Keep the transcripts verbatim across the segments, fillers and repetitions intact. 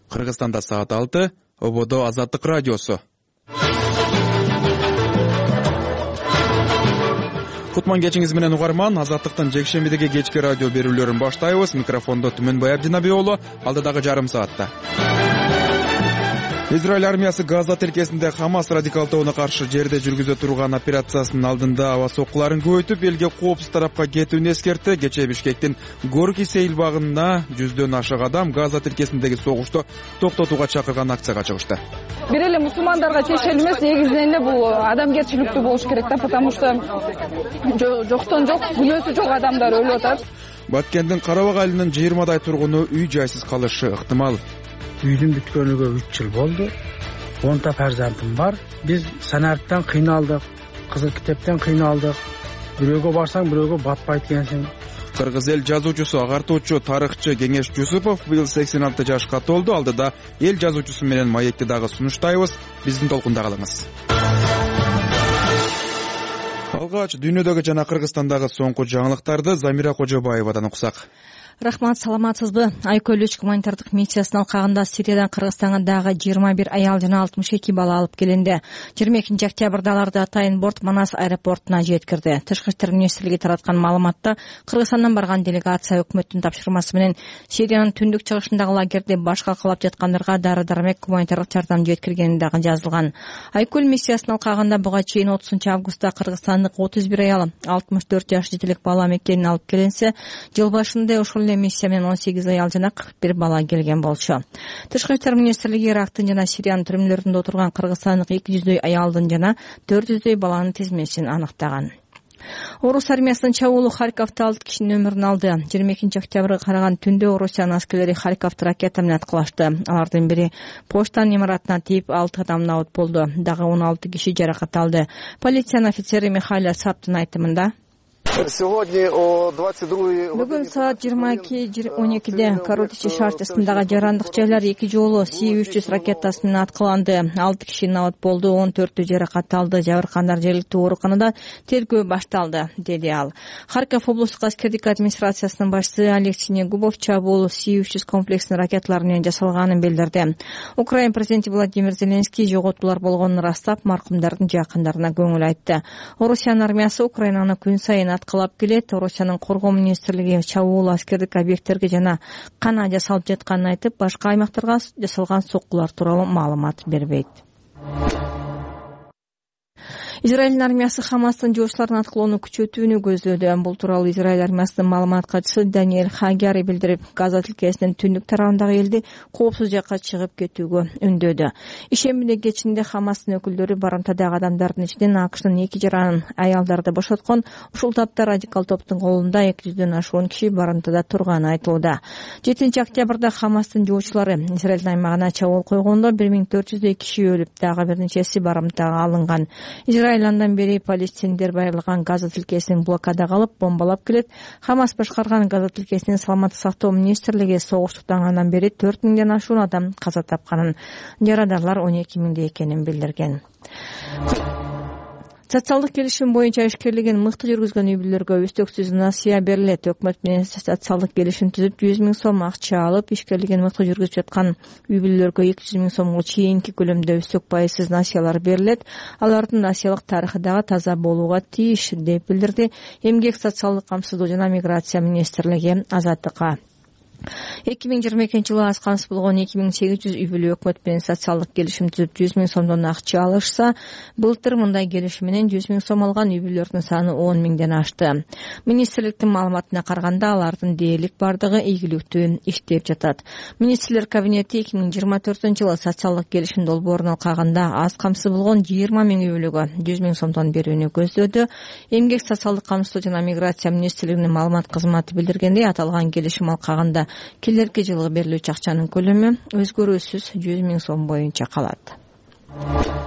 Кыргызстанда саат алты, ободо Азаттык радиосу. Кутман кечиңиз менен угарман, Азаттыктын жекшембидеги кечки радио берүүлөрүн баштайбыз. Микрофондо Түмөнбай Абдинабиоğlu, алдыдагы жарым саатта. Израиль армиясы Газа тилкесинде Хамас радикал тобуна каршы жерде жүргүзө турган операциясынын алдында аба соккуларын көбөйтүп, элге коопсуз тарапка кетүүнү эскертти. Кечээ Бишкектин Горки Сейл багында жүздөн ашык адам Газа тилкесиндеги согушту токтотууга чакырган акцияга чыгышты. Бир эле мусулмандарга тиешелүү эмес, негизинен эле бул адамгерчиликтүү болуш керек да, потому что жоктон жок, күнөөсү жок адамдар өлүп атат. Баткендин Карабак айылынын жыйырмадай тургуну үй жайсыз калышы ыктымал. Үйдүн бүткөнүгө үч жыл болду. онта фарзандым бар. Биз санаттан кыйналдык, кызыл китептен кыйналдык. Бирөөгө барсаң, бирөөгө батпайт экенсиң. Кыргыз эл жазуучусу, агартуучу, тарыхчы Кеңеш Жусупов быйыл сексен алты жашка толду. Алдыда эл жазуучусу менен маекти дагы сунуштайбыз. Биздин толкунда калыңыз. Алгач дүйнөдөгү жана Кыргызстандагы соңку жаңылыктарды Замира Кожобаевадан уксак. Рахмат, саламатсызбы? Айкөл үч гуманитардык миссиясынын алкагында Сириядан Кыргызстанга дагы жыйырма бир аял жана алтымыш эки бала алып келинди. жыйырма экинчи октябрда аларды атайын борт Манас аэропортуна жеткирди. Тышкы иштер министрлиги тараткан маалыматта Кыргызстандан барган делегация өкмөттүн тапшырмасы менен Сириянын түндүк чыгышындагы лагерде баш калкалап жаткандарга дары-дармек, гуманитардык жардам жеткиргени дагы жазылган. Айкөл миссиясынын алкагында буга чейин отузунчу августта кыргызстандык отуз бир аял, алтымыш төрт жаш жетелик бала мекенин алып келинсе, жыл башында ушул миссия менен он сегиз аял жана кырк бир бала келген болчу. Тышкы иштер министрлиги Ирактын жана Сириянын түрмөлөрүндө отурган кыргызстандык эки жүздөй аялдын жана төрт жүздөй баланын тизмесин аныктаган. Орус армиясынын чабуулу Харьковдо алты кишинин өмүрүн алды. жыйырма экинчи октябрга караган түндө Орусиянын аскерлери Харьковду ракета менен аткылашты. Алардын бири почтанын имаратына тийип, алты адам набыт болду. Дагы он алты киши жаракат алды. Полициянын офицери Михаил Саптын айтымында бүгүн саат жыйырма эки он экиде Коротичи шартысындагы жарандык жайлар эки жолу Си үч жүз ракетасы менен аткыланды. алты киши набыт болду, он төртү жаракат алды. Жабыркагандар жергиликтүү ооруканада тергөө башталды, деди ал. Харьков облустук аскердик администрациясынын башчысы Алексей Губов чабуул Си үч жүз комплексинин ракеталары менен жасалганын билдирди. Украина президенти Владимир Зеленский жоготуулар болгонун ырастап, маркумдардын жакындарына көңүл айтты. Орусиянын армиясы Украинаны күн сайын аткылап келет. Орусиянын коргоо министрлиги чабуул аскердик объекттерге жана кана жасалып жатканын айтып, башка аймактарга жасалган соккулар тууралуу маалымат бербейт. Израиль армиясы Хамастын жоошчуларын аткылоону күчөтүүнү көздөдү. Бул тууралуу Израиль армиясынын маалымат катчысы Даниэль Хагяри билдирип, Газа тилкесинин түндүк тарабындагы элди коопсуз жакка чыгып кетүүгө үндөдү. Ишембиде кечинде Хамастын өкүлдөрү барымтадагы адамдардын ичинен АКШнын эки жаран аялдарды бошоткон. Ушул тапта радикал топтун колунда эки жүздөн ашуун киши барымтада турганы айтылууда. жетинчи октябрда Хамастын жоочулары Израиль аймагына чабуул койгондо бир миң төрт жүздөй киши өлүп, дагы бир нечеси барымтага алынган. Айlandan beri Палестиндер байырылган Газа тилкесин блокада калып, бомбалап келет. Хамас башкарган Газа тилкесинин саламаттык сактоо министрлиги согуштуктангандан бери төрт миңден ашуун адам каза тапканын, жарадарлар он эки миңдей экенин билдирген. Социалдык келишим боюнча ишкерлигин мыкты жүргүзгөн үй-бүлөлөргө үстөксүз насыя берилет. Өкмөт менен социалдык келишим түзүп, жүз миң сом акча алып, ишкерлигин мыкты жүргүзүп жаткан үй-бүлөлөргө эки жүз миң сомго чейинки көлөмдө үстөк пайызсыз насыялар берилет. Алардын насыялык тарыхы дагы таза болууга тийиш, деп билдирди Эмгек, социалдык камсыздоо жана миграция министрлиги Азаттыкка. эки миң жыйырма экинчи жылы аз камсыз болгон эки миң сегиз жүз үй-бүлө өкмөт менен социалдык келишим түзүп жүз миң сомдон акча алышса, былтыр мындай келишим менен жүз миң сом алган үй-бүлөлөрдүн саны он миңден ашты. Министрликтин маалыматына караганда, алардын дээрлик бардыгы ийгиликтүү иштеп жатат. Министрлер кабинети эки миң жыйырма төртүнчү жылы социалдык келишим долбоорун алкагында аз камсыз болгон жыйырма миң үй-бүлөгө жүз миң сомдон берүүнү көздөдү. Эмгек, социалдык камсыздоо жана миграция министрлигинин маалымат кызматы билдиргендей, аталган келишим алкагында келерки жылы берилүүчү акчанын көлөмү өзгөрүүсүз жүз миң сом боюнча калат.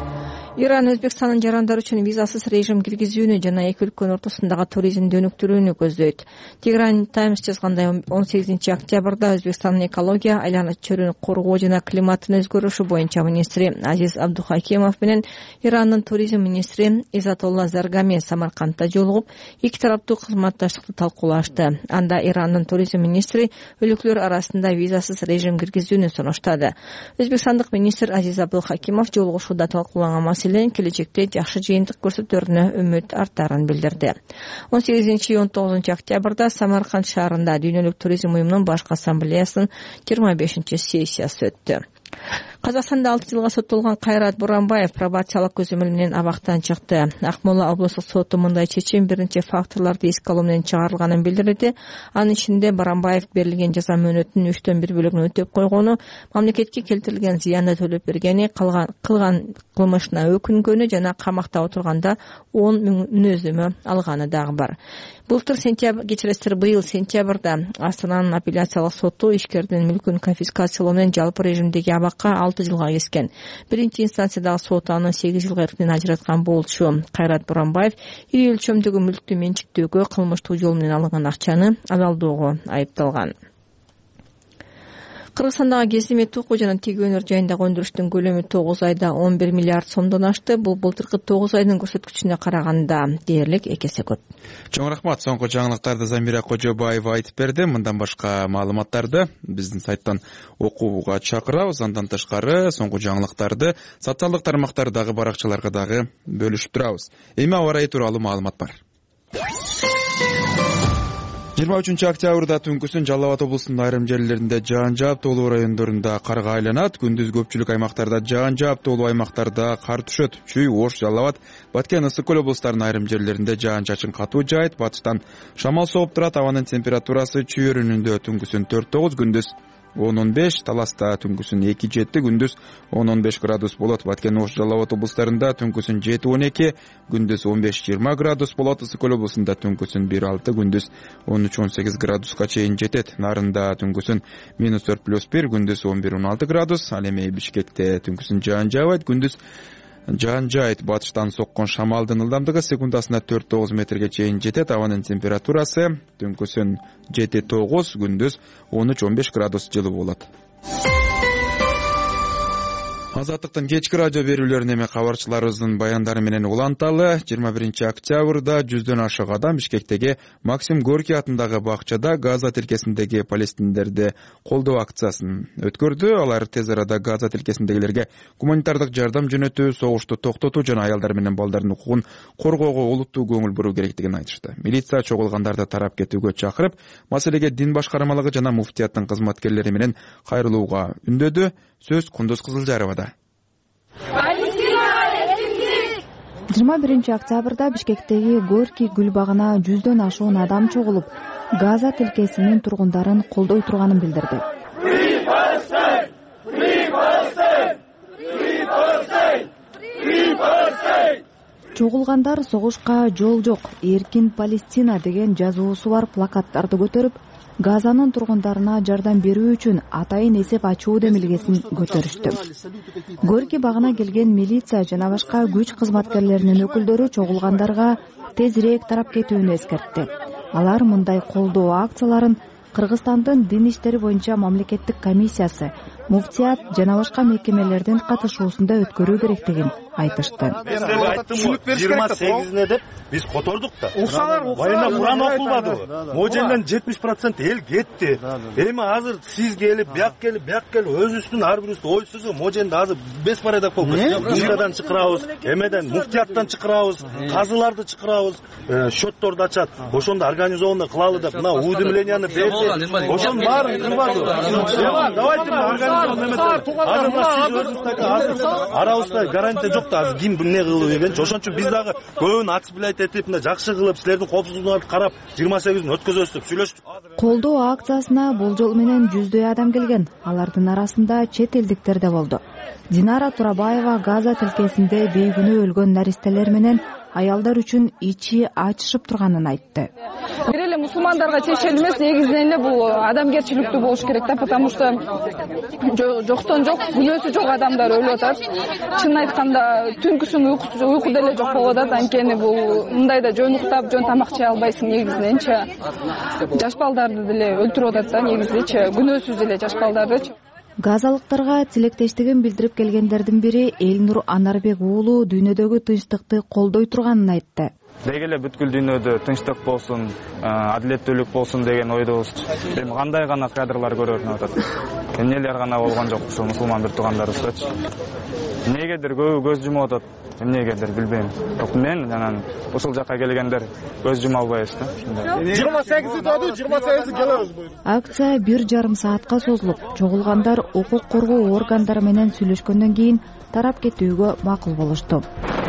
Иран Өзбекстандын жарандары үчүн визасыз режим киргизүүнү жана эки өлкөнүн ортосундагы туризмди өнүктүрүүнү көздөйт. Тегран Таймс жазгандай он сегизинчи октябрда Өзбекстандын экология, айлана чөйрөнү коргоо жана климаттын өзгөрүшү боюнча министри Азиз Абдухакимов менен Ирандын туризм министри Изатолла Заргами Самаркандда жолугуп, эки тараптуу кызматташтыкты талкуулашты. Анда Ирандын туризм министри өлкөлөр арасында визасыз режим киргизүүнү сунуштады. Өзбекстандык министр Азиз Абдухакимов жолугушууда талкууланган маселенин келечекте жакшы жыйынтык көрсөтөрүнө үмүт артарын билдирди. он сегизинчи он тогузунчу октябрда Самарканд шаарында Дүйнөлүк туризм уюмунун башкы ассамблеясынын жыйырма бешинчи сессиясы өттү. Казакстанда алты жылга соттолгон Кайрат Буранбаев пробациялык көзөмөл менен абактан чыкты. Акмола облустук соту мындай чечим биринчи факторлорду эске алуу менен чыгарылганын билдирди. Анын ичинде Буранбаев берилген жаза мөөнөтүнүн үчтөн бир бөлүгүн өтөп койгону, мамлекетке келтирилген зыянды төлөп бергени, кылган кылган кылмышына өкүнгөнү жана камакта отурганда он миң мүнөздөмө алганы дагы бар. Былтыр сентябрь кечиресиздер быйыл сентябрда Астананын апелляциялык соту ишкердин мүлкүн конфискациялоо менен жалпы режимдеги абакка алты жылга кескен. Биринчи инстанциядагы сот аны сегиз жылга эркинен ажыраткан болчу. Кайрат Буранбаев ири өлчөмдөгү мүлктү менчиктөөгө, кылмыштуу жол менен алынган акчаны абалдоого айыпталган. Кыргызстандагы кездемет окуу жана тигүү өнөр жайындагы өндүрүштүн көлөмү тогуз айда он бир миллиард сомдон ашты. Бул былтыркы тогуз айдын көрсөткүчүнө караганда дээрлик эки эсе көп. Чоң рахмат. Соңку жаңылыктарды Замира Кожобаева айтып берди. Мындан башка маалыматтарды биздин сайттан окууга чакырабыз. Андан тышкары соңку жаңылыктарды социалдык тармактардагы баракчаларга дагы бөлүшүп турабыз. Эми аба ырайы тууралуу маалымат бар. жыйырма үчүнчү октябрда түнкүсүн Жалал Абад облусунун айрым жерлеринде жаан жааптуулуу райондорунда карга айланат. Күндүз көпчүлүк аймактарда жаан жааптуулуу аймактарда кар түшөт. Чүй, Ош, Жалал Абад, Баткен, Ысык көл облустарынын айрым жерлеринде жаан чачын катуу жаайт. Батыштан шамал согуп турат. Абанын температурасы чүй өрүнүндө түнкүсүн төрт тогуз, күндүз он он беш, Таласта түнкүсүн эки жети, күндүз он он беш градус болот. Баткен, Ош, Жалал Абад облустарында түнкүсүн жети он эки, күндүз он беш жыйырма градус болот. Ысык көл облусунда түнкүсүн бир алты, күндүз он үч он сегиз градуска чейин жетет. Нарында түнкүсүн минус төрт плюс бир, күндүз он бир он алты градус. Ал эми Бишкекте түнкүсүн жаан жаабайт, күндүз жаан жаайт. Батыштан соккон шамалдын ылдамдыгы секундасына төрт тогуз метрге чейин жетет. Абанын температурасы түнкүсүн жети тогуз, күндүз он үч он беш градус жылы болот. Азаттыктын кечки радио берүүлөрүн эми кабарчыларыбыздын баяндары менен уланталы. жыйырма биринчи октябрда жүздөн ашык адам Бишкектеги Максим Горький атындагы бакчада Газа тилкесиндеги палестиндерди колдоо акциясын өткөрдү. Алар тез арада Газа тилкесиндегилерге гуманитардык жардам жөнөтүү, согушту токтотуу жана аялдар менен балдардын укугун коргоого олуттуу көңүл буруу керектигин айтышты. Милиция чогулгандарды тарап кетүүгө чакырып, маселеге дин башкармалыгы жана муфтияттын кызматкерлери менен кайрылууга үндөдү. Сөз Кундуз Кызылжаровада. жыйырма биринчи октябрда Бишкектеги Горький гүл багына жүздөн ашуун адам чогулуп, Газа тилкесинин тургундарын колдой турганын билдирди. Чогулгандар согушка жол жок, эркин Палестина деген жазуусу бар плакаттарды көтөрүп, Газанын тургундарына жардам берүү үчүн атайын эсеп ачуу демилгесин көтөрүштү. Горький багына келген милиция жана башка күч кызматкерлеринин өкүлдөрү чогулгандарга тезирээк тарап кетүүнү эскертти. Алар мындай колдоо акцияларын Кыргызстандын дин иштери боюнча мамлекеттик комиссиясы, муфтият жана башка мекемелердин катышуусунда өткөрүү керектигин айтышты. жыйырма сегизине деп биз котордук да. Байына Куран окулбадыбы? Можелден жетимиш процент эл кетти. Эми азыр сиз келип, бияк келип, бияк келип, өзүбүздүн ар бирибиз ойсузу Моженди азыр беспорядок болуп кетти. Милициядан чакырабыз, эмеден муфтияттан чакырабыз, казыларды чакырабыз, счетторду ачат. Ошондо организованно кылалы деп мына уведомленияны берди. Ошонун баарын кылбады. Давайте организованно эмес. Азыр сиз өзүңүздөгү азыр арабызда гарантия жок да азыр ким эмне кылып дегенчи. Ошон үчүн биз дагы көбүн отсплять этип, мына жакшы кылып силердин коопсуздугуңарды карап жыйырма сегизин өткөзөбүз деп сүйлөштүк. Колдоо акциясына болжол менен жүздөй адам келген. Алардын арасында чет элдиктер да болду. Динара Турабаева Газа тилкесинде бейгүнөө өлгөн наристелер менен аялдар үчүн ичи ачышып турганын айтты. Бир эле мусулмандарга тиешелүү эмес, негизинен эле бул адамгерчиликтүү болуш керек да, потому что жоктон жок, күнөөсү жок адамдар өлүп атат. Чынын айтканда түнкүсүн уйку деле жок болуп атат, анткени бул мындайда жөн уктап, жөн тамак жей албайсың негизиненчи. Жаш балдарды деле өлтүрүп атат да, негизичи, күнөөсүз эле жаш балдардычы. Газалыктарга тилектештигин билдирип келгендердин бири Элнур Анарбек уулу дүйнөдөгү тынчтыкты колдой турганын айтты. Деги эле бүткүл дүйнөдө тынчтык болсун, адилеттүүлүк болсун деген ойдобуз. Эми кандай гана кадрлар көрүнүп атат. Эмнелер гана болгон жок ушул мусулман бир туугандарыбыздачы. Эмнегедир көбү көз жумуп атат. Эмнегедир билбейм. Бирок мен анан ушул жакка келгендер көз жума албайбыз да. жыйырма сегизи тоду, жыйырма сегизи келебиз. Акция бир жарым саатка созулуп, чогулгандар укук коргоо органдары менен сүйлөшкөндөн кийин тарап кетүүгө макул болушту.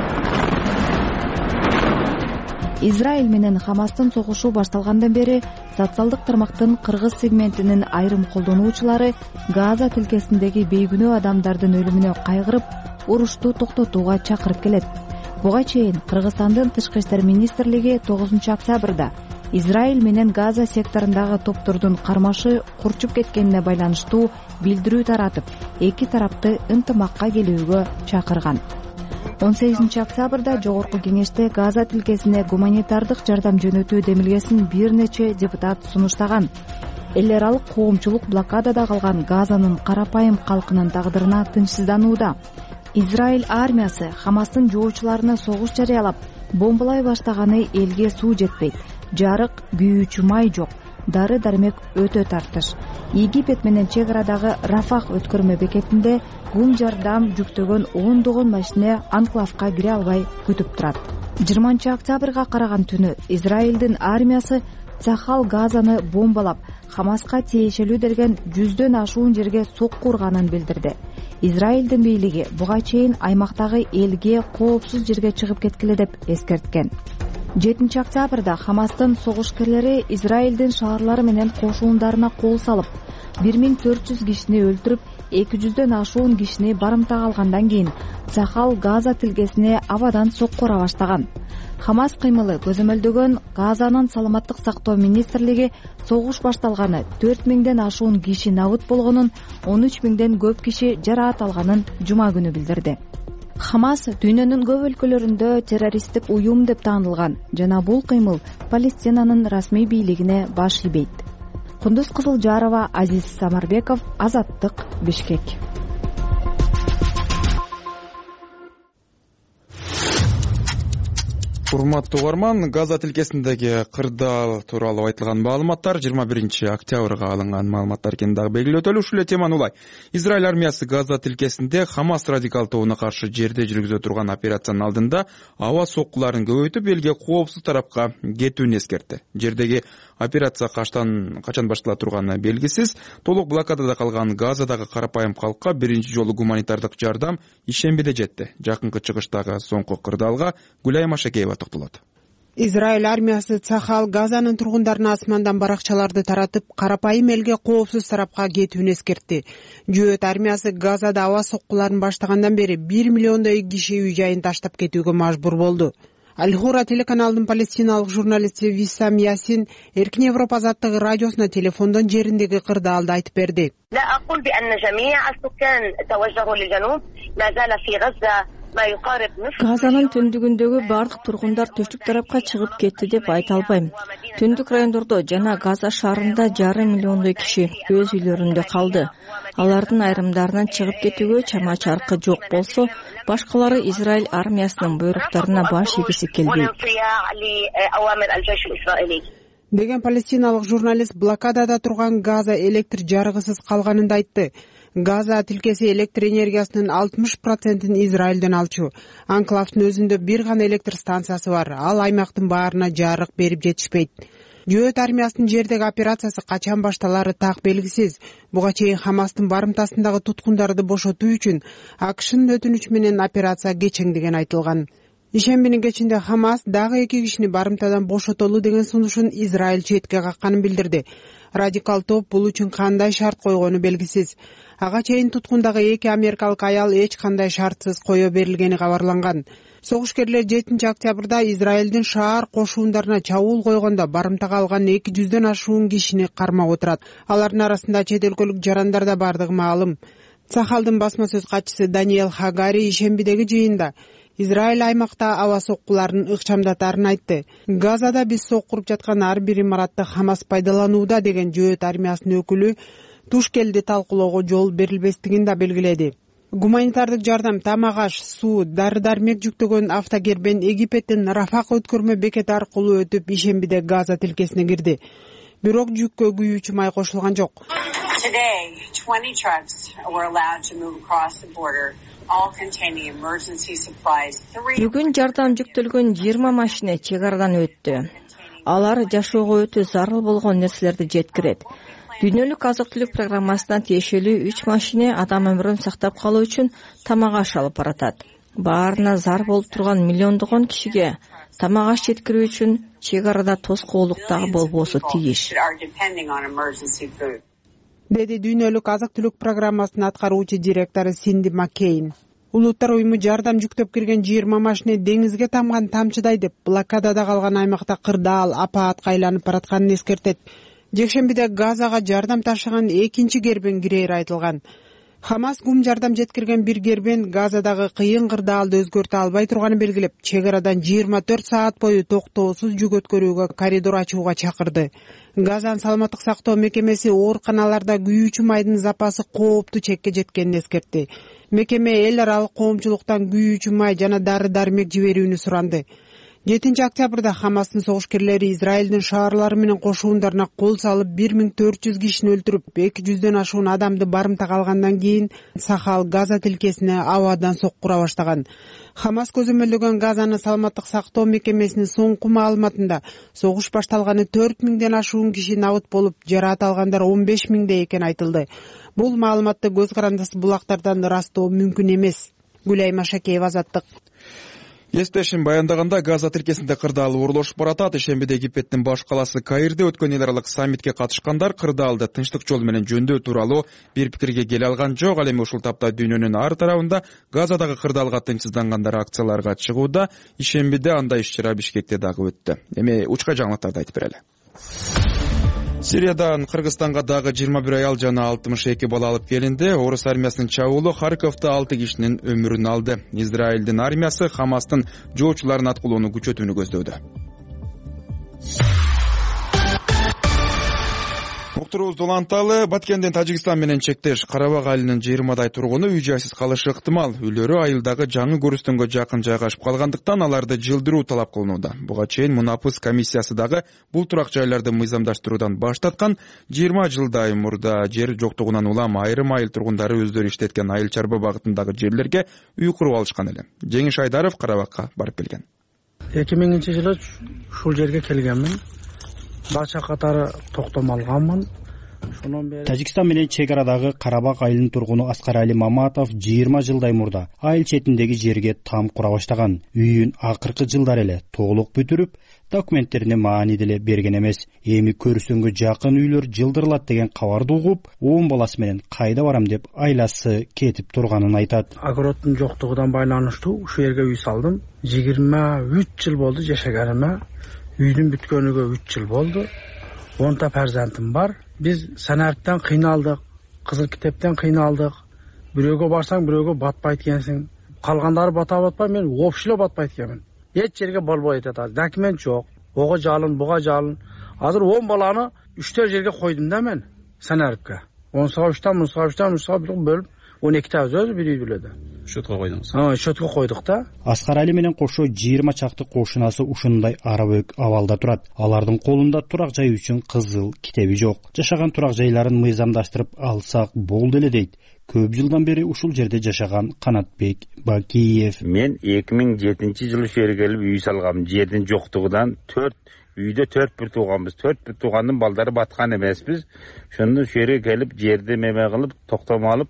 Израиль менен Хамастын согушу башталгандан бери социалдык тармактын кыргыз сегментинин айрым колдонуучулары Газа тилкесиндеги бейгүнөө адамдардын өлүмүнө кайгырып, урушту токтотууга чакырып келет. Буга чейин Кыргызстандын тышкы иштер министрлиги тогузунчу октябрда Израиль менен Газа секторундагы топтордун кармашы курчуп кеткенине байланыштуу билдирүү таратып, эки тарапты ынтымакка келүүгө чакырган. он сегизинчи октябрда Жогорку кеңеште Газа тилкесине гуманитардык жардам жөнөтүү демилгесин бир нече депутат сунуштаган. Эл аралык коомчулук блокадада калган Газанын карапайым калкынын тагдырына тынчсызданууда. Израиль армиясы Хамастын жоочуларына согуш жарыялап, бомбалай баштаганы элге суу жетпейт. Жарык, күйүүчү май жок. Дары-дармек өтө тартыш. Египет менен чек арадагы Рафах өткөрмө бекетинде гум жардам жүктөгөн ондогон машина анклавка кире албай күтүп турат. жыйырманчы октябрга караган түнү Израилдин армиясы Цахал Газаны бомбалап, Хамаска тиешелүү делген жүздөн ашуун жерге сокку урганын билдирди. Израилдин бийлиги буга чейин аймактагы элге коопсуз жерге чыгып кеткиле деп эскерткен. жетинчи октябрда Хамастын согушкерлери Израилдин шаарлары менен кошуундарына кол салып, бир миң төрт жүз кишини өлтүрүп, эки жүздөн ашуун кишини барымтага алгандан кийин Цахал Газа тилкесине абадан сокку ура баштаган. Хамас кыймылы көзөмөлдөгөн Газанын саламаттык сактоо министрлиги согуш башталганы төрт миңден ашуун киши набыт болгонун, он үч миңден көп киши жараат алганын жума күнү билдирди. Хамас дүйнөнүн көп өлкөлөрүндө террористтик уюм деп таанылган жана бул кыймыл Палестинанын расмий бийлигине баш ийбейт. Кундуз Кызылжарова, Азиз Самарбеков, Азаттык, Бишкек. Урматтуу угарман, Газа тилкесиндеги кырдаал тууралуу айтылган маалыматтар жыйырма биринчи октябрга алынган маалыматтар экени дагы белгилеп өтөлү. Ушул эле теманы улай. Израиль армиясы Газа тилкесинде Хамас радикал тобуна каршы жерде жүргүзө турган операциянын алдында аба соккуларын көбөйтүп, элге коопсуз тарапка кетүүнү эскертти. Жердеги операция качан качан баштала турганы белгисиз. Толук блокадада калган Газадагы карапайым калкка биринчи жолу гуманитардык жардам ишембиде жетти. Жакынкы чыгыштагы соңку кырдаалга Гүлай Машакеева токтолот. Израиль армиясы Цахал Газанын тургундарына асмандан баракчаларды таратып, карапайым элге коопсуз тарапка кетүүнү эскертти. Жөөт армиясы Газада аба соккуларын баштагандан бери бир миллиондой киши үй жайын таштап кетүүгө мажбур болду. Аль-Хура телеканалдын палестиналык журналисти Виссам Ясин Эркин Европа азаттыгы радиосуна телефондон жериндеги кырдаалды айтып берди. Газанын түндүгүндөгү бардык тургундар түштүк тарапка чыгып кетти деп айта албайм. Түндүк райондордо жана Газа шаарында жарым миллиондой киши өз үйлөрүндө калды. Алардын айрымдарынан чыгып кетүүгө чама чаркы жок болсо, башкалары Израиль армиясынын буйруктарына баш ийгиси келбейт. Деген палестиналык журналист блокадада турган Газа электр жарыгысыз калганын да айтты. Газа тилкеси электр энергиясынын алтымыш процентин Израилден алчу. Анклавдын өзүндө бир гана электр станциясы бар. Ал аймактын баарына жарык берип жетишпейт. Жөөт армиясынын жердеги операциясы качан башталары так белгисиз. Буга чейин Хамастын барымтасындагы туткундарды бошотуу үчүн АКШнын өтүнүчү менен операция кечеңдеген айтылган. Ишембинин кечинде Хамас дагы эки кишини барымтадан бошотолу деген сунушун Израиль четке какканын билдирди. Радикал топ бул үчүн кандай шарт койгону белгисиз. Ага чейин туткундагы эки америкалык аял эч кандай шартсыз кое берилгени кабарланган. Согушкерлер жетинчи октябрда Израилдин шаар кошуундарына чабуул койгондо барымтага алган эки жүздөн ашуун кишини кармап отурат. Алардын арасында чет өлкөлүк жарандар да бардыгы маалым. Цахалдын басма сөз катчысы Даниэл Хагари ишембидеги жыйында Израиль аймакта аба соккуларын ыкчамдатарын айтты. Газада биз соккуруп жаткан ар бир имаратты Хамас пайдаланууда деген жөөт армиясынын өкүлү Тушкелди талкуулоого жол берилбестигин да белгиледи. Гуманитардык жардам, тамак аш, суу, дары-дармек жүктөгөн автокербен Египеттин Рафак өткөрмө бекети аркылуу өтүп ишембиде Газа тилкесине кирди. Бирок жүккө күйүүчү май кошулган жок. Бүгүн жардам жүктөлгөн жыйырма машина чек арадан өттү. Алар жашоого өтө зарыл болгон нерселерди жеткирет. Дүйнөлүк азык-түлүк программасына тиешелүү үч машина адам өмүрүн сактап калуу үчүн тамак аш алып баратат. Баарына зар болуп турган миллиондогон кишиге тамак аш жеткирүү үчүн чек арада тоскоолдук дагы болбосу тийиш. Деди Дүйнөлүк азык-түлүк программасынын аткаруучу директору Синди Маккейн. Улуттар уюму жардам жүктөп кирген жыйырма машина деңизге тамган тамчыдай деп блокадада калган аймакта кырдаал, апаатка айланып баратканын эскертет. Жекшембиде Газага жардам ташыган экинчи кербен кирери айтылган. Хамас гум жардам жеткирген бир кербен Газадагы кыйын кырдаалды өзгөртө албай турганын белгилеп, чек арадан жыйырма төрт саат бою токтоосуз жүк өткөрүүгө коридор ачууга чакырды. Газанын саламаттык сактоо мекемеси ооруканаларда күйүүчү майдын запасы кооптуу чекке жеткенин эскертти. Мекеме эл аралык коомчулуктан күйүүчү май жана дары-дармек жиберүүнү суранды. жетинчи октябрда Хамастын согушкерлери Израилдин шаарлары менен кошуундарына кол салып бир миң төрт жүз кишини өлтүрүп, эки жүздөн ашуун адамды барымтага алгандан кийин Сахал Газа тилкесине абадан соккура баштаган. Хамас көзөмөлдөгөн Газаны саламаттык сактоо мекемесинин соңку маалыматында согуш башталганы төрт миңден ашуун киши набыт болуп, жараат алгандар он беш миңде экени айтылды. Бул маалыматты көз карандысы булактардан ырастоо мүмкүн эмес. Гүлайма Шакеева, Азаттык. Эстешин баяндаганда Газа тилкесинде кырдаал уурулушуп баратат. Ишембиде Египеттин баш каласы Каирде өткөн эл аралык саммитке катышкандар кырдаалды тынчтык жол менен жөндөө тууралуу бир пикирге келе алган жок. Ал эми ушул тапта дүйнөнүн ар тарабында Газадагы кырдаалга тынчсыздангандар акцияларга чыгууда. Ишембиде андай иш-чара Бишкекте дагы өттү. Эми учка жаңылыктарды айтып берели. Сириядан Кыргызстанга дагы жыйырма бир аял жана алтымыш эки бала алып келинди. Орус армиясынын чабуулу Харьковдо алты кишинин өмүрүн алды. Израилдин армиясы Хамастын жоочуларын аткылоону күчөтүүнү көздөдү. Уктурубуз уланталы. Баткенден Тажикстан менен чектеш Карабак айылынын жыйырмадай тургуну үй жайсыз калышы ыктымал. Үйлөрү айылдагы жаңы көрүстөнгө жакын жайгашып калгандыктан аларды жылдыруу талап кылынууда. Буга чейин Мунапыс комиссиясы дагы бул турак жайларды мыйзамдаштыруудан баш тарткан. жыйырма жылдай мурда жер жоктугунан улам айрым айыл тургундары өздөрү иштеткен айыл чарба багытындагы жерлерге үй куруп алышкан эле. Жеңиш Айдаров Карабакка барып келген. эки миңинчи жылы ушул жерге келгенмин. Бача катары токтом алганмын. Тажикстан менен чек арадагы Карабак айылынын тургуну Аскарали Маматов жыйырма жылдай мурда айыл четиндеги жерге там кура баштаган. Үйүн акыркы жылдар эле толук бүтүрүп, документтерине маани деле берген эмес. Эми көрүстөнгө жакын үйлөр жылдырылат деген кабарды угуп, он баласы менен кайда барам деп айласы кетип турганын айтат. Огороддун жоктугунан байланыштуу ушу жерге үй салдым. жыйырма үч жыл болду жашаганыма. Үйдүн бүткөнүгө үч жыл болду. онта перзентим бар. Биз санаттан кыйналдык, кызыл китептен кыйналдык. Бирөөгө барсаң, бирөөгө батпайт экенсиң. Калгандары бата батпай, мен вообще батпайт экенмин. Эч жерге болбой атат. Документ жок. Ого жалын, буга жалын. Азыр он баланы үчтөр жерге койдум да мен санарыкка. онсага үчтөн, мунсага үчтөн, мунсага бөлүп он эки та өзү бир үй биледи. Шөткө койдуңуз. А, шөткө койдук да. Аскарали менен кошо жыйырма чакты кошунасы ушундай арабөк абалда турат. Алардын колунда турак жай үчүн кызыл китеби жок. Жашаган турак жайларын мыйзамдаштырып алсак болду эле дейт. Көп жылдан бери ушул жерде жашаган Канатбек Бакиев. Мен эки миң жетинчи жылы жерге келип үй салгам. Жердин жоктугунан төрт үйдө төрт бир тууганбыз. төрт бир туугандын балдары баткан эмеспиз. Ошондо жерге келип жерди меме кылып, токтом алып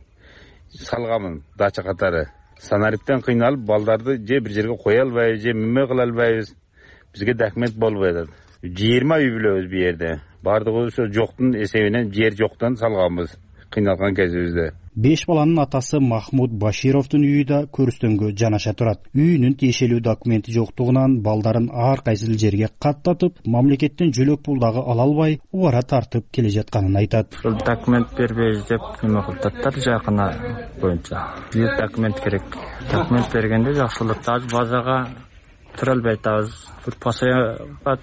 салгамын дача катары. Санариптен кыйналып балдарды же бир жерге кое албайбыз, же меме кыла албайбыз. Бизге документ болбой атат. жыйырма үй билебиз бу жерде. Бардыгы ошо жоктун эсебинен жер жоктон салганбыз. кыйналган кезибизде. Беш баланын атасы Махмуд Башировдун үйү да көрүстөнгө жанаша турат. Үйүнүн тиешелүү документи жоктугунан балдарын ар кайсыл жерге каттатып, мамлекеттен жөлөк пулдагы ала албай, убара тартып келе жатканын айтат. Ушул документ бербейбиз деп неме кылып жакына боюнча. Бир документ керек. Документ бергенде жакшылык аз базага тура албай атабыз. Бир пасая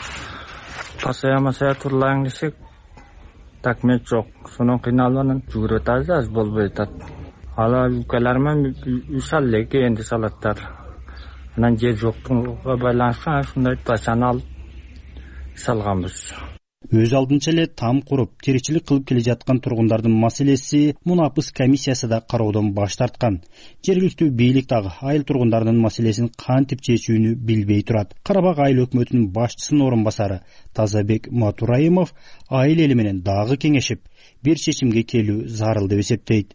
пасая масая турлаң десек документ жок. Сонун кыйналганын жүгүрүп атабыз, аз болбой атат. Ала өлкөлөрмөн үсал эле энди салаттар. Анан жер жоктугуна байланыштан ушундай пасаны алып салганбыз. Өз алдынча эле там куруп, тиричилик кылып келе жаткан тургундардын маселеси мунапыс комиссиясы да кароодон баш тарткан. Жергиликтүү бийлик дагы айыл тургундарынын маселесин кантип чечүүнү билбей турат. Карабак айыл өкмөтүнүн башчысынын орун басары Тазабек Матураимов айыл эли менен дагы кеңешип, бир чечимге келүү зарыл деп эсептейт.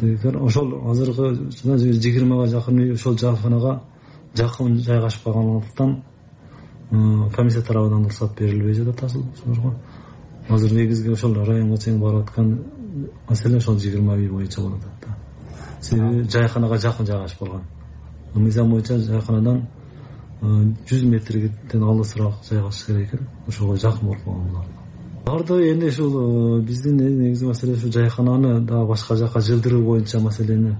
Ошол азыркы жыйырмага жакын үй ошол жакынага жакын жайгашпагандыктан комиссия тарабынан уруксат берилбей жатат азыр. Азыр негизги ошол районго чейин барып аткан маселе ошол жыйырма үй боюнча болуп атат. Себеби жайканага жакын жайгашып калган. Мыйзам боюнча жайканадан жүз метрден алысыраак жайгашыш керек экен. Ошого жакын болуп калган булар. Барды эми ушул биздин негизги маселе ушу жайкананы да башка жака жылдыруу боюнча маселени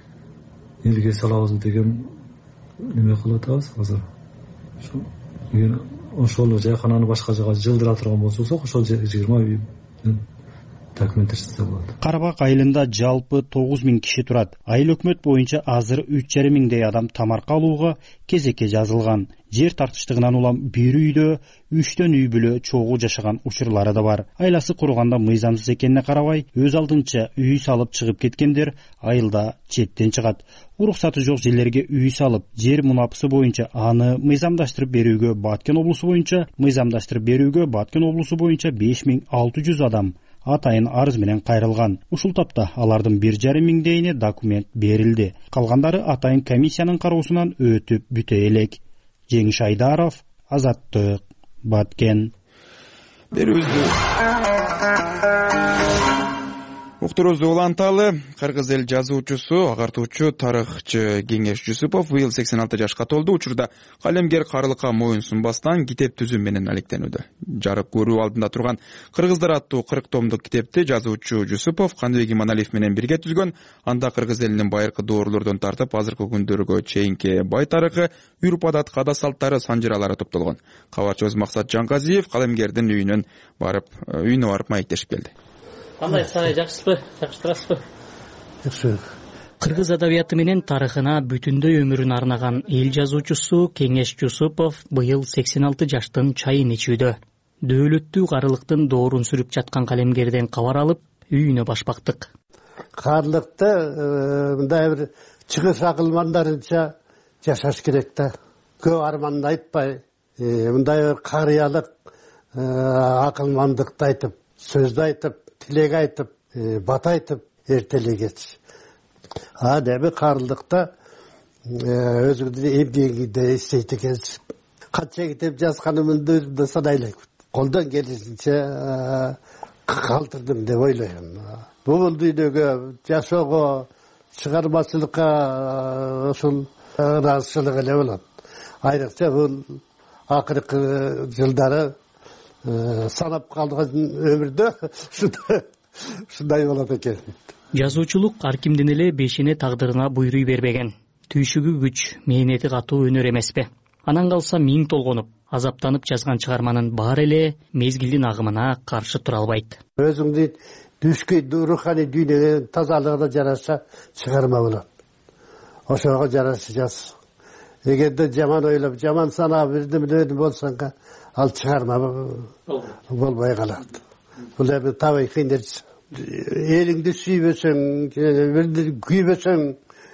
элге салабыз деген неме кылып атабыз азыр. Ошо эгер ошол жайкананы башка жака жылдыра турган болсок, ошол жыйырма үй документ жасаса болот. Карабак айылында жалпы тогуз миң киши турат. Айыл өкмөт боюнча азыр үч жарым миңдей адам тамарка алууга кезекке жазылган. Жер тартыштыгынан улам бир үйдө үчтөн үй бүлө чогуу жашаган учурлары да бар. Айласы курганда мыйзамсыз экенине карабай, өз алдынча үй салып чыгып кеткендер айылда четтен чыгат. Уруксаты жок жерлерге үй салып, жер мунапысы боюнча аны мыйзамдаштырып берүүгө Баткен облусу боюнча, мыйзамдаштырып берүүгө Баткен облусу боюнча беш миң алты жүз адам атайын арыз менен кайрылган. Ушул тапта алардын бир жарым миңдейине документ берилди. Калгандары атайын комиссиянын кароосунан өтүп бүтө элек. Жеңиш Айдаров, Азаттык, Баткен. Уктуруубузду уланталы. Кыргыз эл жазуучусу, агартуучу, тарыхчы Кеңеш Жусупов быйыл сексен алты жашка толду. Учурда калемгер карлыкка моюн сунбастан китеп түзүү менен алектенүүдө. Жарык көрүү алдында турган Кыргыздар аттуу кырк томдук китепти жазуучу Жусупов Каныбек Иманалиев менен бирге түзгөн. Анда кыргыз элинин байыркы доорлордон тартып азыркы күндөргө чейинки бай тарыхы, үрп-адат, када салттары, санжыралары топтолгон. Кабарчыбыз Максат Жангазиев калемгердин үйүнөн барып, үйүнө барып маектешип келди. Кандай сай жакшысызбы? Жакшырасызбы? Жакшы. Кыргыз адабияты менен тарыхына бүтүндөй өмүрүн арнаган эл жазуучусу Кеңеш Жусупов быйыл сексен алты жаштын чайын ичүүдө. Дөөлөттүү карылыктын доорун сүрүп жаткан калемгерден кабар алып, үйүнө баш бактык. Карлыкты мындай бир чыгыш акылмандарынча жашаш керек да. Көп арманды айтпай, мындай бир карыялык акылмандыкты айтып, сөздү айтып, тилек айтып, бат айтып, эртелегеч. А деби карлыкта өзүңдүн эмгегиңде иштейт экенсиң. Канча китеп жазганымды өзүм санайлайм. Колдон келишинче калтырдым деп ойлойм. Бул дүйнөгө жашоого, чыгармачылыкка ушул ыраазычылык эле болот. Айрыкча бул акыркы жылдары санап калган өмүрдө ушундай болот экен. Жазуучулук ар кимдин эле бешине тагдырына буйруй бербеген. Түйшүгү күч, мээнети катуу өнөр эмеспи? Анан калса миң толгонуп, азаптанып жазган чыгарманын баары эле мезгилдин агымына каршы тура албайт. Өзүңдүн түшкү руханий дүйнөгө тазалыгына жараша чыгарма болот. Ошого жараша жаз. Эгерде жаман ойлоп, жаман санап бирдеме болсоң, ал чыгарма болбой калат. Бул эми табигый нерсе. Элиңди сүйбөсөң, бирди күйбөсөң,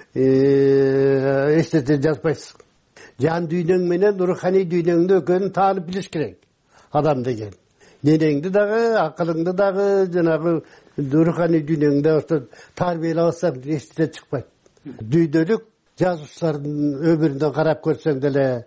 эчтеке жазбайсың. Жан дүйнөң менен руханий дүйнөңдү экөөнүн таанып билиш керек. Адам деген. Денеңди дагы, акылыңды дагы, жанагы руханий дүйнөңдү тарбиялабасаң эчтеке чыкпайт. Дүйдөлүк жазуучулардын өмүрүнөн карап көрсөң деле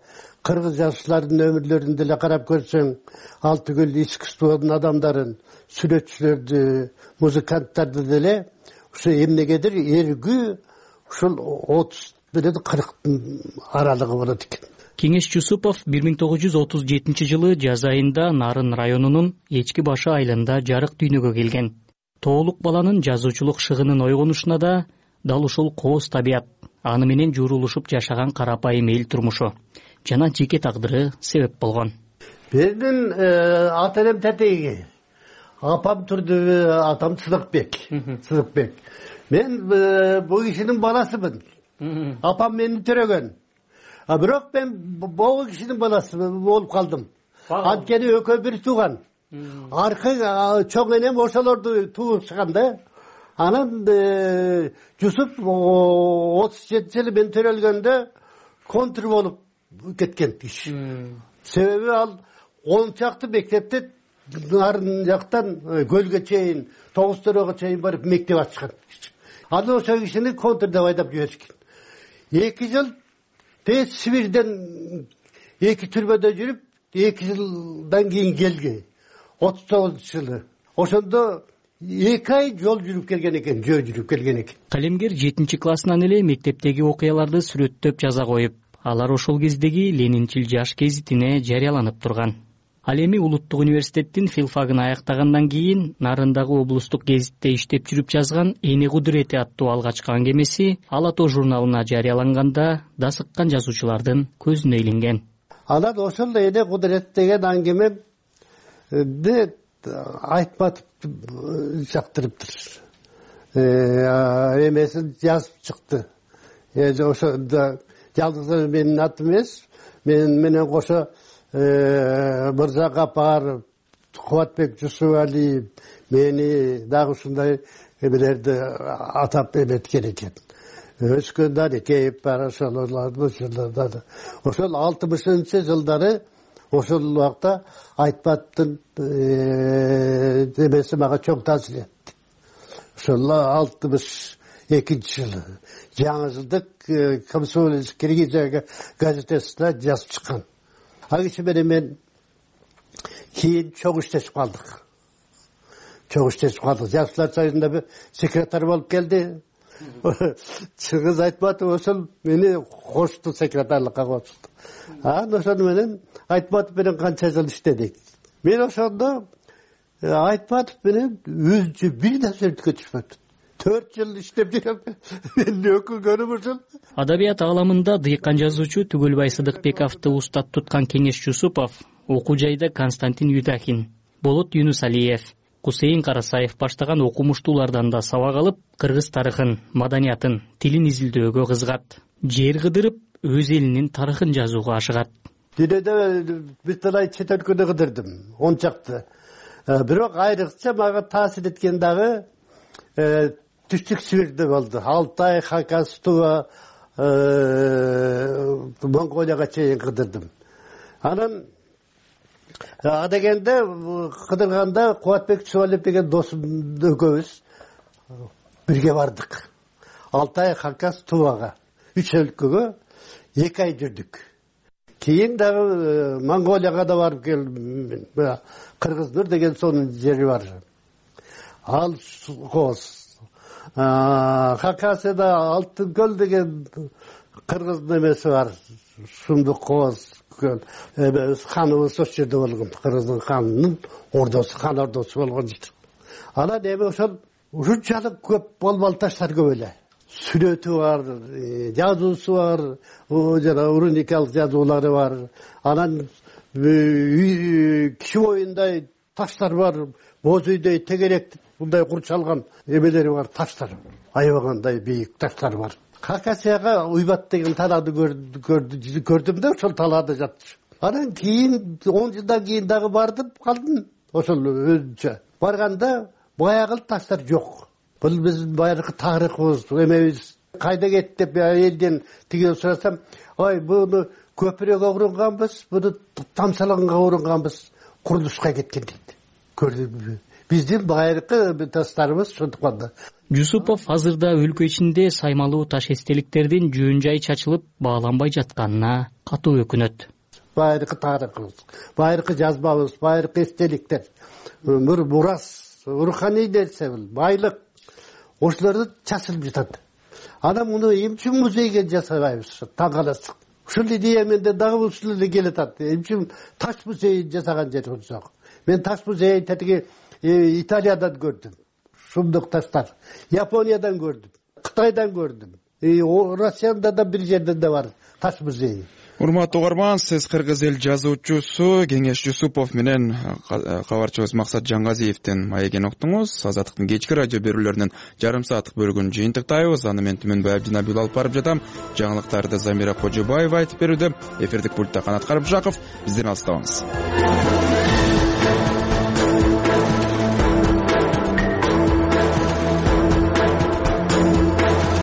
кыргыз жазуучулардын өмүрлөрүн деле карап көрсөң, ал түгүл искусствонун адамдарын, сүрөтчүлөрдү, музыканттарды деле ушу эмнегедир эргүү ушул отуз менен кырктын аралыгы болот экен. Кеңеш Жусупов бир миң тогуз жүз отуз жетинчи жылы жаз айында Нарын районунун Эчки башы айылында жарык дүйнөгө келген. Тоолук баланын жазуучулук шыгынын ойгонушуна да дал ушул кооз табият, аны менен журулушуп жашаган карапайым эл турмушу жана жеке тагдыры себеп болгон. Менин ата энем тетеги, апам турду, атам Сыдыкбек. Сыдыкбек. Мен бул кишинин баласымын. Апам мени төрөгөн. А бирок мен бул кишинин баласы болуп калдым. Анткени экөө бир тууган. Аркы чоң энем ошолорду тууп чыган да. Анан Жусуп отуз жетинчи жылы мен төрөлгөндө контр болуп кеткен киши. Себеби ал он чакты мектепте нарын жактан көлгө чейин, Тогуз төрөгө чейин барып мектеп ачкан. Анан ошол кишини контрда айдап жиберишкен. эки жыл тез Сибирден эки түрмөдө жүрүп, эки жылдан кийин келген. отуз тогузунчу жылы. Ошондо эки ай жол жүрүп келген экен, жөө жүрүп келген экен. Калемгер жетинчи классынан эле мектептеги окуяларды сүрөттөп жаза коюп, алар ошол кездеги Ленинчил жаш гезитине жарыяланып турган. Ал эми Улуттук университеттин филфагын аяктагандан кийин Нарындагы облустук гезитте иштеп жүрүп жазган Эне кудурети аттуу алгачкы аңгемеси Ала тоо журналына жарыяланганда да сыккан жазуучулардын көзүнө илинген. Анан ошол Эне кудурет деген аңгемем Айтматов жактырыптыр. Эмесин жазып чыкты. Ошондо жалгыз менин атым эмес, мен менен кошо Мырза Капаров, Кубатбек Жусупалиев мени дагы ушундай эмелерди атап эметкен экен. Өскөн Дарекеев бар, ошолорду ошол алтымышынчы жылдары ошол убакта Айтматовдун эмеси мага чоң таасир этти. Ошол алтымыш экинчи жылы жаңы жылдык Комсомольск Киргизия газетесине жазып чыккан. Ал киши менен мен кийин чоң иштешип калдык. Чоң иштешип калдык. Жашылар союзунда бир секретарь болуп келди. Чыңгыз Айтматов ошол мени кошту, секретарлыкка кошту. Анан ошону менен Айтматов менен канча жыл иштедик. Мен ошондо Айтматов менен өзүнчө бир нерсе өткөзүшпөт. төрт жыл иштеп жүрөм. Мен өкүнгөнүм ушул. Адабият ааламында дыйкан жазуучу Түгөлбай Сыдыкбековду устат туткан Кеңеш Жусупов, окуу жайда Константин Юдахин, Болот Юнусалиев, Кусейин Карасаев баштаган окумуштуулардан да сабак алып, кыргыз тарыхын, маданиятын, тилин изилдөөгө кызыгат. Жер кыдырып, өз элинин тарыхын жазууга ашыгат. Дүйнөдө бир талай чет өлкөдө кыдырдым, он чакты. Бирок айрыкча мага таасир эткен дагы Түштүк Сибирде болду. Алтай, Хакас, Тува, Монголияга чейин кыдырдым. Анан адегенде кыдырганда Кубатбек Чубалиев деген досум экөөбүз бирге бардык. Алтай, Хакас, Тувага, үч өлкөгө эки ай жүрдүк. Кийин дагы Монголияга да барып келдим. Кыргыз-Нур деген сонун жери бар. Ал кооз. Хакасыда Алтын көл деген кыргыз немеси бар. Сумдук кооз көл. Эбиз ханыбыз ошол жерде болгон. Кыргыздын ханынын ордосу, хан ордосу болгон жер. Анан эми ошол ушунчалык көп болмол таштар көп эле. Сүрөтү бар, жазуусу бар, жана уруникалык жазуулары бар. Анан киши боюндай таштар бар, боз үйдөй тегерек мындай курчалган эмелери бар, таштар. Аябагандай бийик таштар бар. Хакасияга Уйбат деген талаады көрдүм да, ошол талаада жатчу. Анан кийин он жылдан кийин дагы бардым, калдым. Ошол өзүнчө. Барганда баягы таштар жок. Бул биздин байыркы тарыхыбыз, эмебиз. Кайда кетти деп элден тиге сурасам, ой, буну көпүрөгө урунганбыз, буну тамсаланга урунганбыз, курулушка кеткен дейт. Көрдүм. Биздин байыркы таштарыбыз ошондуктан да. Жусупов азырда өлкө ичинде саймалуу таш эстеликтердин жөн жай чачылып бааланбай жатканына катуу өкүнөт. байыркы тарыхыбыз, байыркы жазмабыз, байыркы эстеликтер, өмүр мурас, руханий нерсе бул, байлык. Ошолорду чачылып жатат. Анан муну эмче музейге жасабайбыз? Таң каласың. Ушул идея менде дагы ушул эле келатат. Эмче таш музей жасаган жер жок. Мен таш музейин тетиги Италиядан көрдүм. Шумдук таштар. Япониядан көрдүм. Кытайдан көрдүм. Россияда да бир жерде да бар таш музейи. Урматтуу угарман, сиз кыргыз эл жазуучусу Кеңеш Жусупов менен кабарчыбыз Максат Жангазиевдин маегин уктуңуз. Азаттыктын кечки радио берүүлөрүнүн жарым сааттык бөлүгүн жыйынтыктайбыз. Аны мен Түмөнбай Абдинабил алып барып жатам. Жаңылыктарды Замира Кожобаева айтып берүүдө. Эфирдик пультта Канат Карымшаков. Бизден алыстабаңыз.